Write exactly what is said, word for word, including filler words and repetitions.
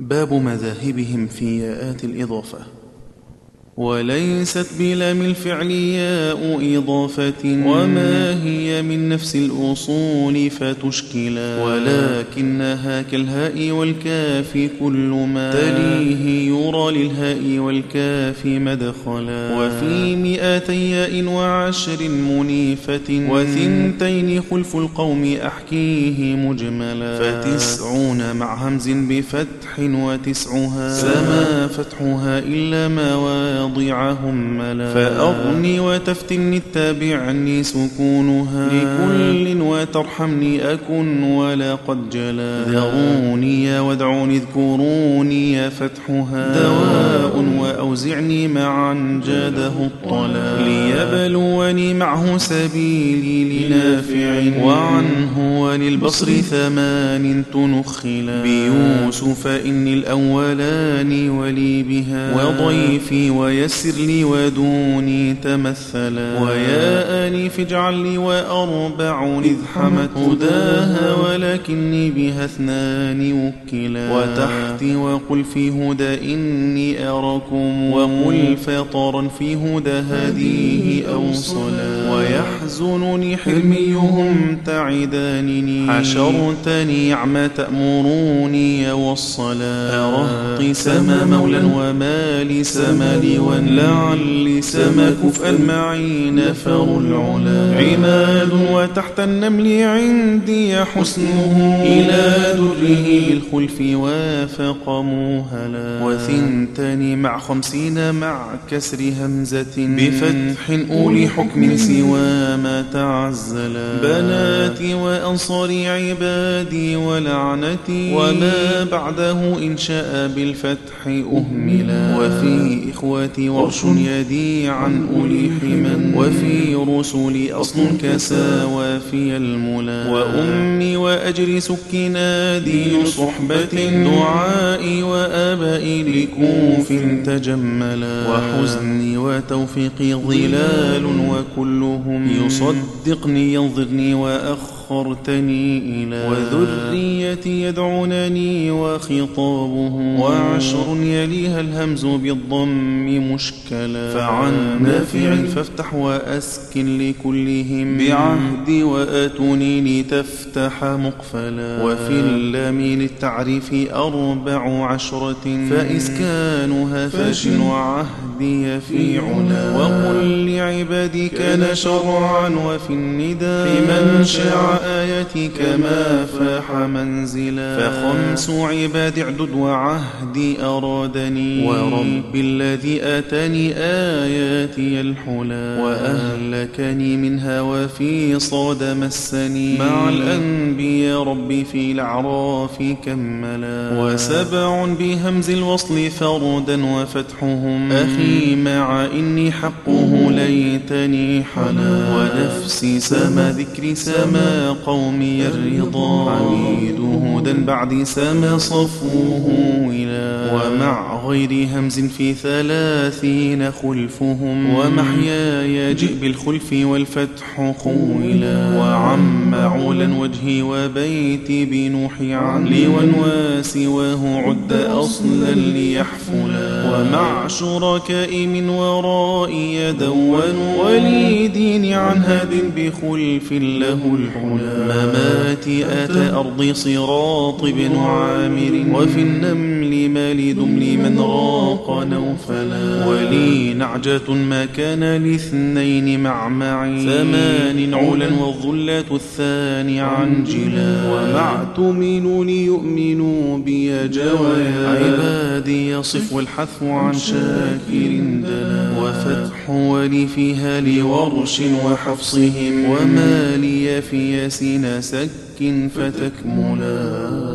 باب مذاهبهم في ياءات الإضافة. وليست بلام الفعل ياء إضافة وما هي من نفس الأصول فتشكلا، ولكنها كالهاء والكاف كل ما تليه يرى للهاء والكاف مدخلا. وفي مئتي ياء وعشر منيفة وثنتين خلف القوم أحكيه مجملا. فتسعون مع همز بفتح وتسعها سما فتحها إلا ما واضعهم ملا. فأغني وتفتني التابعني سكونها لكل وترحمني أكن ولا قد جلا. ذروني وادعوني اذكروني فتحها دواء وأوزعني معا جاده الطلا. ليبلوني معه سبيلي لنافع وعنه وللبصر ثمان تنخلا. بيوسف إني الأولان ولي بها وضيفي ويسر لي ودوني تمثلا. ويا آنف اجعل لي وأربع إذ حمت هداها ولكني بها اثنان وكلا. وتحتي وقل في هدى إني أراكم وقل فطرا في هدى هديه أوصلا. ويحزنني حلميهم تعدانني حشرتني يعمى تأمروني وصلا. أرهط سما مولا وما لي سما لوا لعلي سما كفءا معي نفر العلا. عماد وتحت النمل عندي حسنه إلى دره الخلف وافق موهلا. وثنتان مع خمسين مع كسر همزة بفتح أولي حكم سوى ما تعزلا. بناتي وأنصاري عبادي ولعنتي وما بعده إن شاء بالفتح أهملا. وفي إخواتي ورش يدي عن أولي حما وفي رسولي أصل كسا في الملا. وأمي وأجري سكنادي صحبة دعائي وآبائي لكوف تجملا. وحزني وتوفيقي ظلال وكلهم يصدقني ينظرني وأخرتني إلى. وذريتي يدعونني وخطابهم وعشر يليها الهمز بالضم مشكلا. فعن نافع فافتح وأسكن لكلهم بعهدي وآتوني لتفتح مقفلا. وفي اللام للتعريف أربع عشرة فإسكانها فاشن وعهدي في علا. وقل لعبادي كان شرعا وفي النداء لمن شاع آياتي كما فاح منزلا. فخمس عباد اعدد وعهدي أرادني ورب الذي آتاني آياتي الحلا. وأهلكني منها وفي صاد مسني مع الأنبياء ربي في الأعراف كملا. وسبع بهمز الوصل فردا وفتحهم أخي مع إني حقه ليتني حلا. ونفسي سما ذكري سما قومي الرضا عميد هدى بعد سما صفوه ولا. ومع غير همز في ثلاثين خلفهم ومحياي جئ بالخلف والفتح خولا. وعم عولا وجهي وبيتي بنوح عن لي وسواه عد أصلا ليحفلا. ومع شركاء من ورائي يدونوا ولي دين عن هاد بخلف له الحلا. مماتي أتى أرضي صراط بن عامر وفي النمل مالي دملي من راق نوفلا. ولي نعجة ما كان لاثنين مع معي ثمان عولا والظلات الثاني عنجلا. ومع تؤمنون يؤمنوا بي جوايا عبادي يصف والحث عن شاكر دلا. وفتح ولي فيها لورش وحفصهم وما لي في ياسين سك فتكملا.